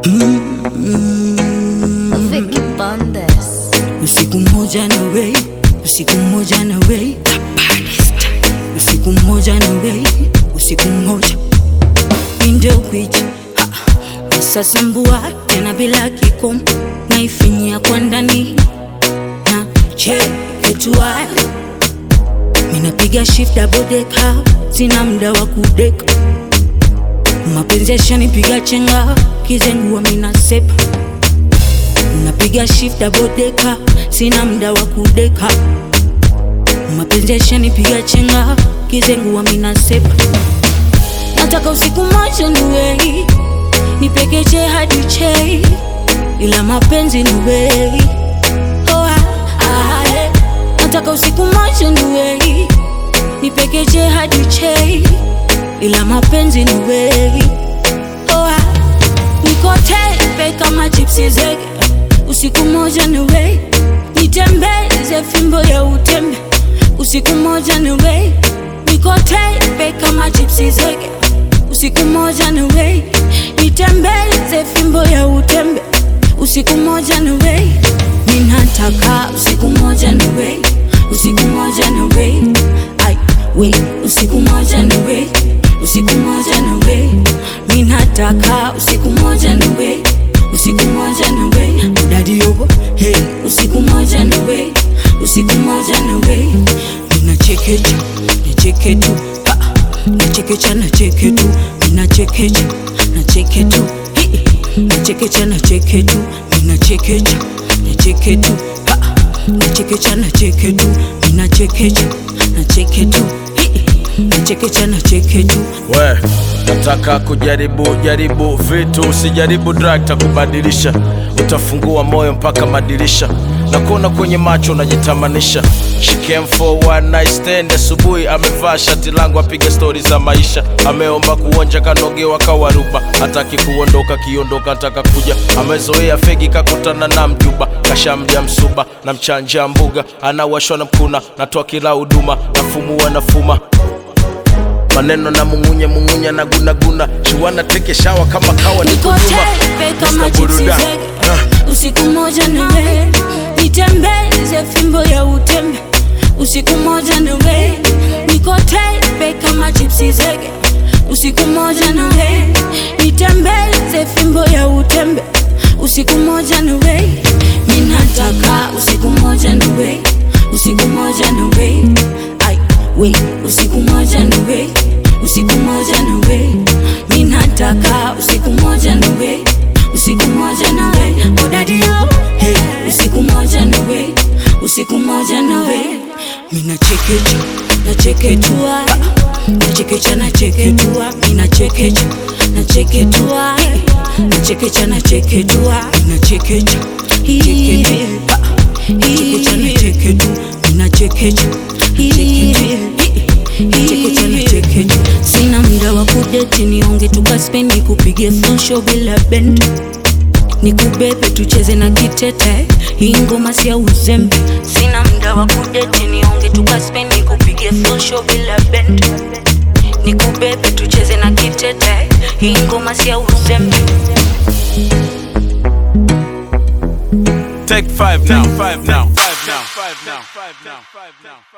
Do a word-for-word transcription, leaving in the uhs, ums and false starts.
Mm-hmm. Vicky Bandes. Usiku mmoja na wewe, usiku mmoja na wewe, usiku mmoja na wewe, usiku mmoja ndio kwicha sasa mbua tena bila kikomo naifinyia kwa ndani na cheke tuwa minapiga shift double decker sina muda wa kudeka mapenzi yashanipiga chenga kizengua mina sepa napiga shift double decker sina muda wa kudeka mapenzi yashanipiga chenga kizengua mina sepa nataka usiku mmoja niwe nipekeche hadi chei ila mapenzi niwe oh ah, ah yeah. Nataka usiku mmoja niwe nipekeche hadi chei ila mapenzi niwe oh ah. Niko tepe kama chipsi zege usiku mmoja niwe nitembeze fimbo ya utembe usiku mmoja niwe niko tepe kama chipsi zege usiku mmoja niwe nitembeze fimbo ya utembe usiku mmoja niwe ninataka usiku mmoja niwe usiku mmoja niwe ai we usiku mmoja niwe usiku mmoja niwe ninataka usiku mmoja niwe usiku mmoja niwe daddy yo hey usiku mmoja niwe usiku mmoja niwe ninachekecha nacheke tu nachekecha nacheke tu ninachekecha nacheke tu nachekecha nacheke tu ninachekecha nacheke tu nachekecha nacheke tu ninachekecha nacheke tu nachekecha nacheke tu. We nataka kujaribu jaribu vitu, usijaribu drug takubadilisha, utafungua moyo mpaka madirisha na kuona kwenye macho unajitamanisha. She came for one night stand, asubuhi amevaa shati langu apiga story za maisha, ameomba kuonja kanogewa kawaruba, hataki kuondoka kiondoka ataka kuja, amezoea fegi kakutana na mjuba, kashamja msuba na mchanja mbuga, anawashwa na mkuna natoa kila huduma, nafumua nafuma maneno na mungunya mungunya na guna guna, chiwana teke shawa kama kawa ni kuduma. Niko tepe kama chipsi zege usiku mmoja niwe nitembeze fimbo ya utembe usiku mmoja niwe niko tepe kama chipsi zege usiku mmoja niwe nitembeze fimbo ya utembe usiku mmoja niwe ninataka usiku mmoja niwe usiku mmoja niwe ai we usiku mmoja niwe usiku mmoja niwe ninataka usiku mmoja niwe usiku mmoja niwe oh daddy yo hey usiku mmoja niwe usiku mmoja niwe minachekecha nacheke tu nachekecha nacheke tu minachekecha nacheke tu nachekecha nacheke tu minachekecha cheke tu nachekecha nacheke tu minachekecha cheke tu sina muda wa kudeti nionge tukaspendi kupige phone show bila bend nikubebe tucheze na kitete hii ngoma si ya uzembe sina muda wa kudeti nionge tukaspendi kupige phone show bila bend nikubebe tucheze na kitete hii ngoma si ya uzembe. Take five now, five now, five now, five now, five now, five now.